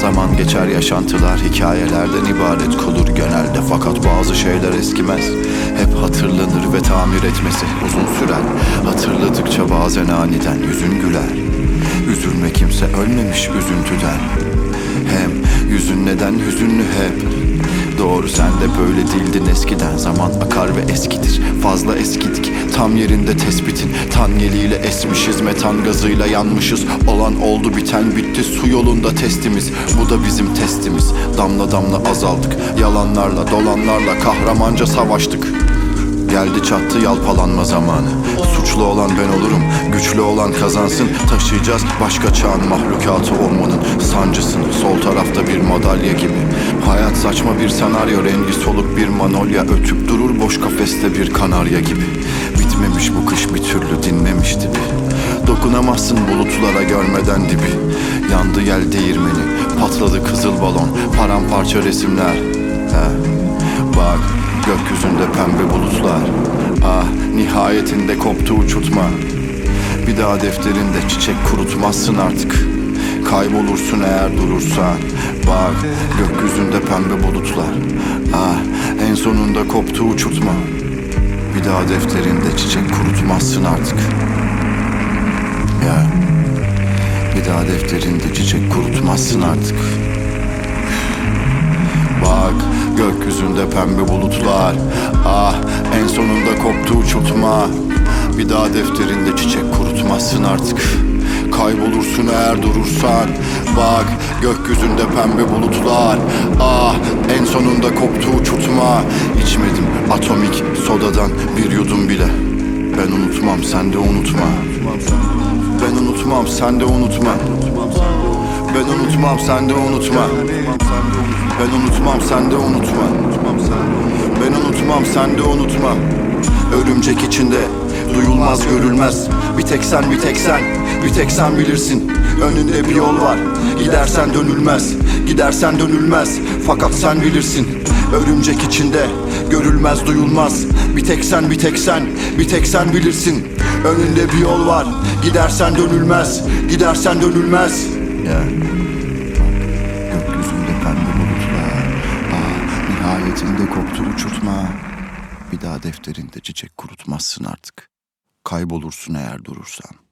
Zaman geçer, yaşantılar hikayelerden ibaret kalır genelde. Fakat bazı şeyler eskimez, hep hatırlanır ve tamir etmesi uzun sürer. Hatırladıkça bazen aniden yüzün güler. Üzülme, kimse ölmemiş üzüntüden. Hem yüzün neden hüzünlü hep? Doğru, sen de böyle değildin eskiden. Zaman akar ve eskidir, fazla eskidik. Tam yerinde tespitin, tanyeliyle esmişiz. Metan gazıyla yanmışız. Olan oldu, biten bitti, su yolunda testimiz. Bu da bizim testimiz. Damla damla azaldık, yalanlarla dolanlarla kahramanca savaştık. Geldi çattı yalpalanma zamanı. Suçlu olan ben olurum, güçlü olan kazansın. Taşıyacağız başka çağın mahlukatı olmanın sancısını. Sol tarafta bir madalya gibi. Hayat saçma bir senaryo, rengi soluk bir manolya. Ötüp durur boş kafeste bir kanarya gibi. Bitmemiş bu kış bir türlü dinmemiş dibi. Dokunamazsın bulutlara görmeden dibi. Yandı yel değirmeni, patladı kızıl balon. Paramparça resimler. Bak, gökyüzünde pembe bulutlar. Ah, nihayetinde koptu uçurtma. Bir daha defterinde çiçek kurutmazsın artık. Kaybolursun eğer durursan. Bak, gökyüzünde pembe bulutlar. Ah, en sonunda koptu uçurtma. Bir daha defterinde çiçek kurutmazsın artık. Ya, bir daha defterinde çiçek kurutmazsın artık. Bak, gökyüzünde pembe bulutlar. Ah, en sonunda koptu uçurtma. Bir daha defterinde çiçek kurutmazsın artık. Kaybolursun eğer durursan. Bak, gökyüzünde pembe bulutlar. Ah, en sonunda koptu uçurtma. İçmedim atomik sodadan bir yudum bile. Ben unutmam, sen de unutma. Ben unutmam, sen de unutma. Ben unutmam, sen de unutma. Ben unutmam, sen de unutma. Ben unutmam, sen de unutma. Örümcek içinde duyulmaz görülmez. Bir tek sen, bir tek sen, bir tek sen bilirsin. Önünde bir yol var, gidersen dönülmez. Gidersen dönülmez, fakat sen bilirsin. Örümcek içinde görülmez duyulmaz. Bir tek sen, bir tek sen, bir tek sen bilirsin. Önünde bir yol var, gidersen dönülmez. Gidersen dönülmez. Gökyüzünde pembe bulutlar. Ah, nihayetinde koptu uçurtma. Bir daha defterinde çiçek kurutmazsın artık. Kaybolursun eğer durursan.